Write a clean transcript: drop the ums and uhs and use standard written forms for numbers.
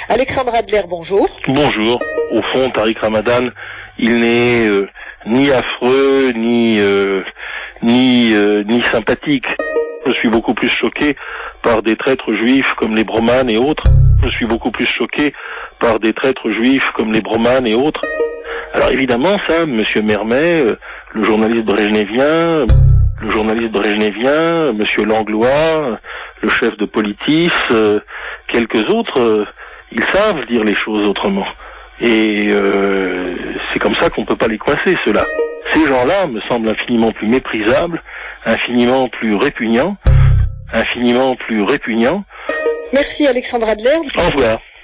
Alexandre Adler, bonjour. Bonjour. Au fond, Tariq Ramadan, il n'est ni affreux, ni sympathique. Je suis beaucoup plus choqué par des traîtres juifs comme les Bromanes et autres. Je suis beaucoup plus choqué par des traîtres juifs comme les Bromanes et autres. Alors évidemment, ça, Monsieur Mermet, le journaliste brejnevien, Monsieur Langlois, le chef de Politis, quelques autres, ils savent dire les choses autrement. Et c'est comme ça qu'on peut pas les coincer, ceux-là. Ces gens-là me semblent infiniment plus méprisables, infiniment plus répugnants. Merci Alexandre Adler. Au revoir.